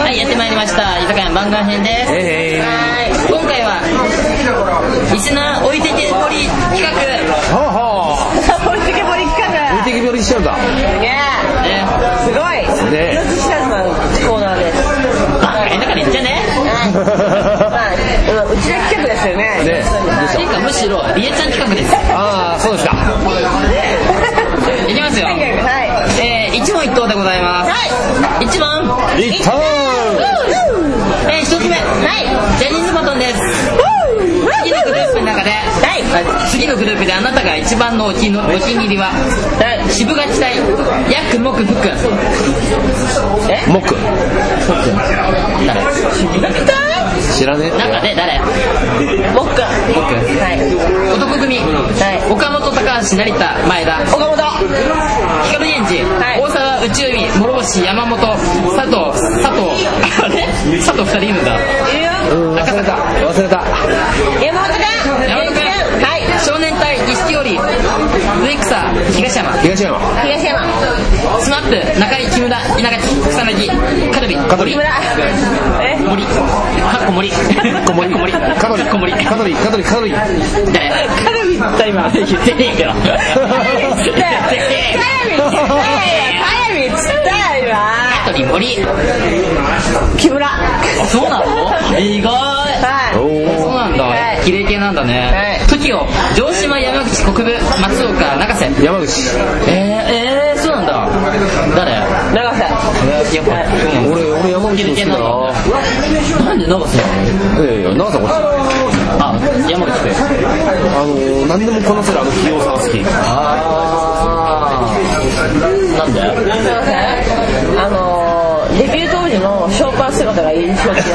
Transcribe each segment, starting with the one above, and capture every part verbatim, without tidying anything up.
はい、やってまいりました。居酒屋番外編です。 えー、 今回はリスナー置いてけぼり企画。 はあはあ。置いてけぼり企画。 置いてけぼりしちゃうんだ。 ねえ。すごい。 ね。 命知らずなコーナーです。 あ、変だから言っちゃね。 まあ、うちら企画ですよね。 ね。 ていうかむしろリエちゃん企画です。 ああ、そうですか。 いきますよ。はい。えー、一問一答でございます。はい。一問一答。 えー、一つ目。はい。ジャニーズバトンです。次のグループの中で、はい、次のグループであなたが一番のお気のお気に入りは、はい、渋垣隊、ヤック、モク、フック。 え？モク。フック。 誰？ 渋垣隊？ 知らねえ。 中で誰？ モク。 モク。はい。男組。はい。岡本、高橋、成田、前田。 岡本。 光源氏、はい、大沢、宇宙海、諸星、山本、佐藤、佐藤、あれ？佐藤二人いるんだ。 いるよ。 うん、忘れた。忘れた。 山本君。 山本君。はい。少年隊、錦織、植草、東山。 東山。 東山。 スマップ、中井、木村、稲垣、草薙、カルビ、 香取。 木村。え？森。はっこ森。 小森。 小森。 香取。 小森。 香取。香取。香取。 誰？カルビって今言ってねえけど。 カルビって。カルビっつったよ今。 香取、森。 木村。 あ、そうなの？意外。 はい。 そうなんだ。綺麗系なんだね。トキオ、城島、山口、国分、松岡、永瀬。 山口。 えー、えー、そうなんだ。誰？ 永瀬。 やっぱ、 俺、俺山口好きだな。 なんで永瀬なの？ いやいや、長さこっち。 あ、山口で。 あのー、何でもこなせるあの器用さが好き。 あー。なんで？ 永瀬？あのー、デビュー当時のショーパン姿が印象的だった。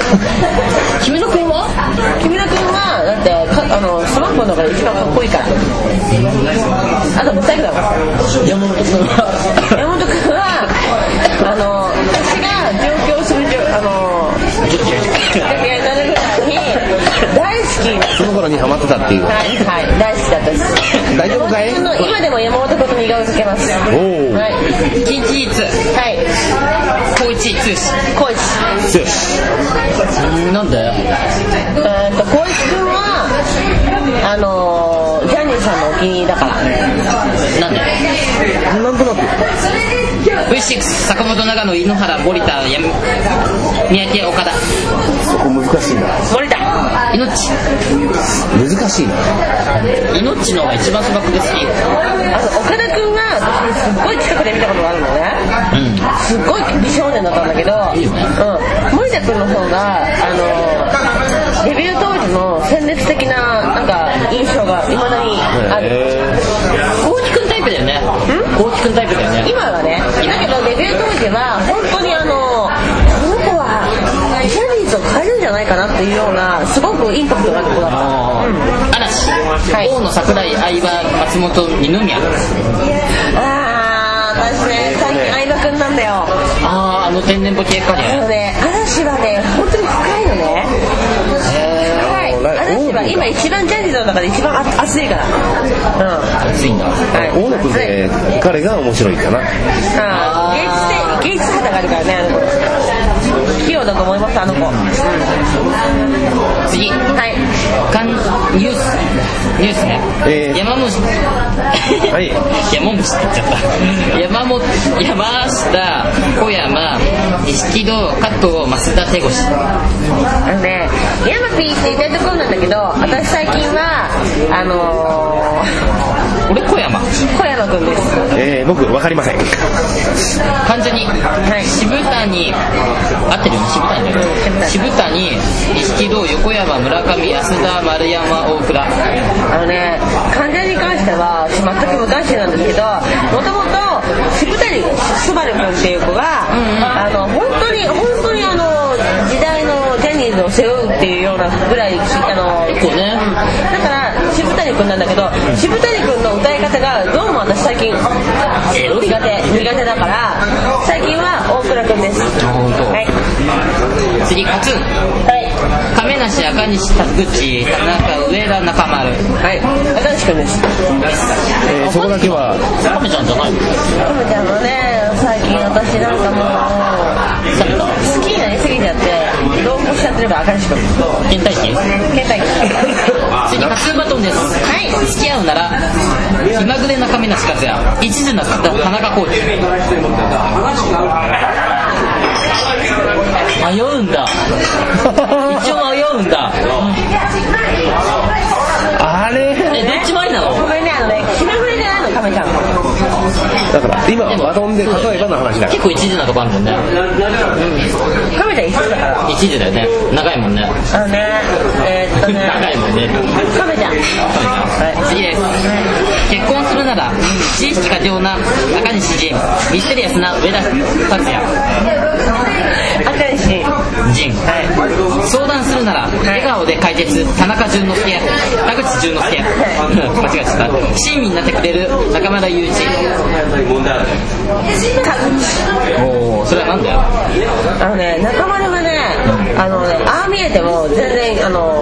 君の君は？ 君の君はだってかあのスマップの中で一番かっこいいから。あともったいくだもん。 山本君は？ 山本君はあの私が上京するあの時計になるぐらいに大好き。 その頃にハマってたっていう。 はいはい大好きだったです。 大丈夫かい？ 今でも山本君と似顔絵描けます。 おお。 はい。 近畿一。 はい。 高一剛。 高一。 剛。なんで？ えーと高一君はあのー、ジャニーさんのお気に入りだから。 なんで？ なんとなくブイシックス 坂本、長野、井ノ原、森田、三宅、岡田。 そこ難しいな。 森田命難しいな。 命の方が一番砂漠で好き。 あの岡田君が私すっごい近くで見たことがあるのね、うん、すっごい美少年だったんだけどいいよ、ねうん、森田君の方があのデビュー当時の鮮烈的ななんか印象が未だにある。 高木君タイプだよね。高木君タイプだよね今はね。だけどデビュー当時は本当にあのこの子はジャニーズを変えるんじゃないかなっていうようなすごくインパクトがある子だった。うん、 嵐、はい、大野、桜井、相葉、松本、二宮。 あー私ね最近相葉くんなんだよ。 あーあの天然ボケかね。 あのね嵐はね本当に深いのね。はい嵐は今一番ジャニーズの中で一番熱いから。うん熱いんだ。 はい大野くんで彼が面白いかな。 あ芸術で芸術肌があるからねあの子器用だと思いますあの子。 次はいかんニュースニュースね、えー、山本はい山本って言っちゃった山本山下小山錦戸加藤増田手越。 あのね山ピーって言いたいところなんだけど私最近はあのー、 俺小山小山くんです。 えー、僕分かりません。 関ジャニ、はい、渋谷合ってるよね渋谷、うん、渋谷錦戸横山村上安田丸山大倉。 あのね関ジャニに関しては全く無関心なんですけどもともと渋谷すばるくんっていう子が、うんうん、あの本当に本当にあの時代のジャニーズを背負うっていうようなぐらい聞いたの結構ね、うん、だから渋谷くんなんだけど渋谷くんの歌い方がどうも私最近苦手苦手だから最近は大倉くんです。はい、 次カツン、 はい、 亀梨赤西田口田中上田中丸。 はい、赤西くんです。 えー、そこだけは亀ちゃんじゃないの？ 亀ちゃんもね最近私なんかもう好きになりすぎちゃっれば赤西君倦怠期倦怠期次に初バトンです。はい付き合うなら気まぐれな亀梨和也、一途な田中コーチ。迷うんだ一応迷うんだあれえどっちもありなの？ ごめんね、あのね気まぐれじゃないの亀ちゃんだから今バトンで例えばの話だから結構一途なとこあるもんね。 うん亀ちゃん一途だから一途だよね。長いもんね。 あのねえー、っとね長いもんね。 亀ちゃん、はい、 次です。結婚するなら知識過剰な赤西仁、ミステリアスな上田達也。 赤西仁、はい、相談するなら笑顔で解決田中淳之介、田口淳之介間違えちゃった。親身になってくれる中村雄一。おお、それはなんだよ。 あのね、中丸がね、あのね、ああ見えても全然あの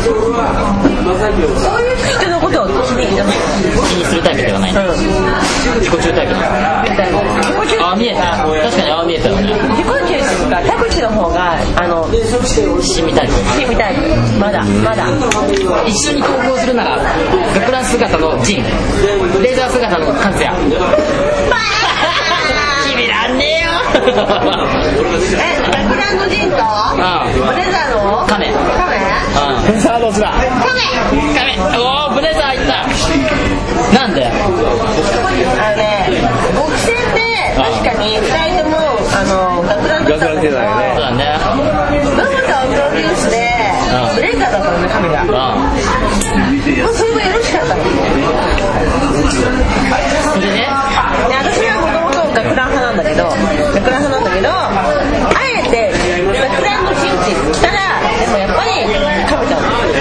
人のことを気に気にするタイプではない、うん、自己中タイプだ。ああ見えた。確かにああ見えたよね。 自己中っていうか田口の方があの親身タイプ。 親身タイプ。まだまだ。 一緒に登校するなら学ラン姿のジン、ブレザー姿のカズヤ。君らんねえよ。 え、学ランのジンとブレザーのカメ。 カメ？ うん。さあどっちだ？ カメ。 カメ。おおブレザーいった。なんで？ あのね、ボクシンで確かにふたりともあの学ランだったんだけど、そうだね。 ママとプロデュースでブレザーだったのね、カメが。それもよろしかったの。 それね。 私はもともと学ラン派なんだけど、学ラン派なんだけど、あえて学ランのチンチン着たらでもやっぱりカメちゃん。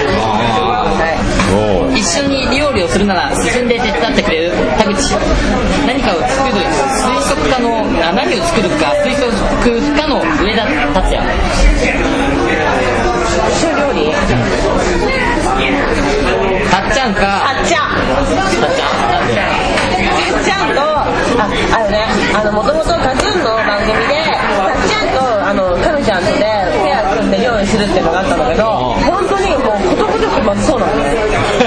はい。 一緒に料理をするなら進んで手伝ってくれる田口。何かを作る推測家の何を作るか推測家の上田達也。 一緒に料理？ たっちゃんか。 たっちゃん。 たっちゃん。なんで？ たっちゃんとああのね、あの元々カズーンの番組でたっちゃんとあのカメちゃんとでペア組んで料理するっていうのがあったんだけど、本当にもうことごとくまずそうなのね。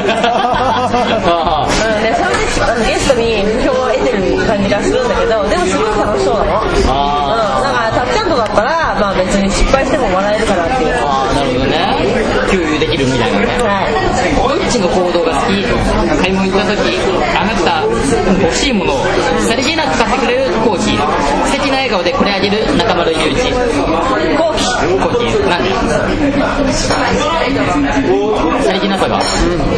うん、でそれであのゲストに票を得てる感じがするんだけど、でもすごい楽しそうなの。うん、だからたっちゃんとだったらまあ別に失敗しても笑えるかなっていう。 ああなるほどね。共有できるみたいなね。 はい。 どっちの行動が好き？買い物行った時あなた欲しいものをさりげなく買ってくれるコーヒー。素敵な笑顔でこれあげる中丸雄一。 コーヒー。 コーヒー。なんで？さりげなさが。うん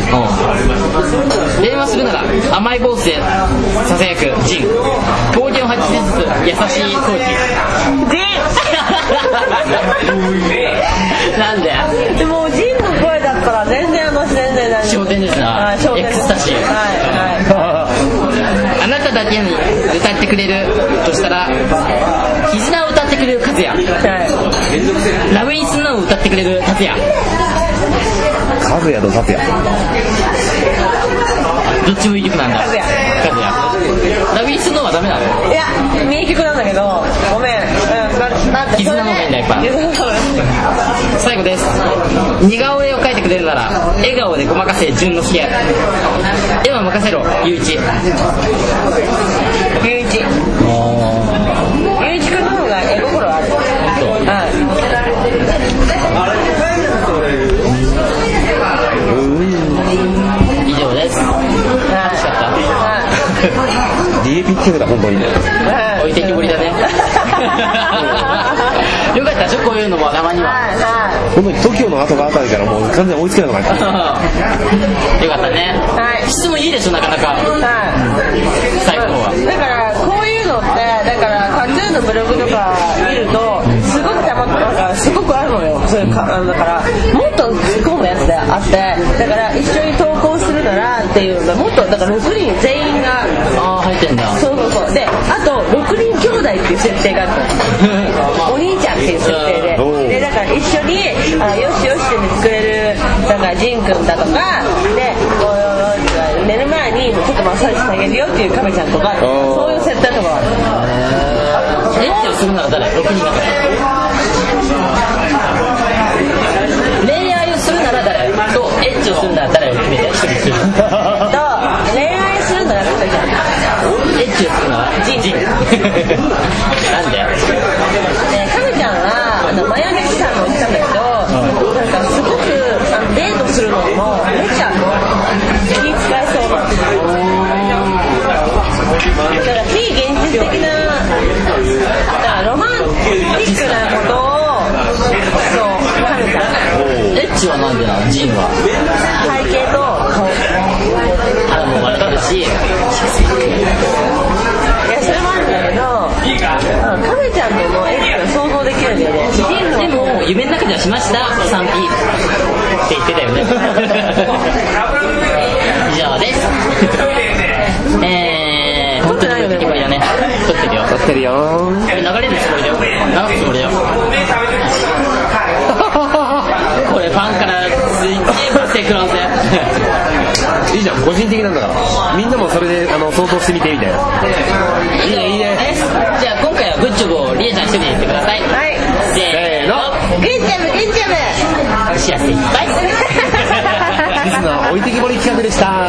。電話するなら甘いボイスでささやくジン。暴言を吐きつつ優しいコーヒー。ジン。なんで？ でもジンの声だったら全然私全然大丈夫。 焦点ですな。エクスタシー。 はいはい。 あなただけに歌ってくれるとしたら絆を歌ってくれる和也、はい、ラブインスノーを歌ってくれる達也。 和也と達也どっちもいい曲なんだ。和也ラブインスノーはダメなの？ いや名曲なんだけどごめん、うん、だって絆の方がいいんだやっぱ。最後です。似顔絵を描いてくれるなら笑顔でごまかせ淳之介。絵は任せろ雄一。 雄一雄一君の方が絵心ある。はい。 以上です。楽しかった。 ディエピックだ本当にね。 置いてきぼりだね。よかったでしょこういうのもたまには。 本当に トキオ の後があたりからもう完全に追いつけなくなった。 よかったね。はい。質もいいでしょなかなか。はい。最高は。 だからこういうのってだからカズーのブログとか見るとすごくたまったなんかすごくあるのよ。そういうかだからもっと突っ込むやつであってだから一緒に投稿するならっていうのがもっとだからろくにん全員があ入ってんだ。 そうそうそうであとろくにん兄弟っていう設定があるお兄ちゃんっていう設定ででだから一緒にあよしよしって作れるだからジンくんだとかで寝る前にちょっとマッサージしてあげるよっていうカメちゃんとかそういう設定とかある。 エッチをするなら誰？ろくにんだからなんで？ ね、カメちゃんはあのマヤネキさんも言ってたんだけど、うん、なんかすごくあのデートするのもめっちゃ気使いそうなんですよ。だから非現実的な、だからロマンティックなことをそうカメちゃん。 エッチはなんでなの？ジンは背景と顔。 あもう割れたし。いやそれもあるんだけど、カメちゃんとのエッチは想像できるんだよね。 でも夢の中ではしました スリーピー って言ってたよね。以上です。えー、本当に撮ってるよね。撮ってるよ。 撮ってるよ。 流れるつもりだよ。流すつもりだよ。これファンからツイッターしてくらせ。 いいじゃん、個人的なんだからみんなもそれであの想像してみてみたいな。いいねいいね。 じゃあ今回はグッジョブをリエちゃん一人で言ってください。 はい。 せーの。 グッジョブグッジョブ。 幸せいっぱい。 リスナー置いてきぼり企画でした。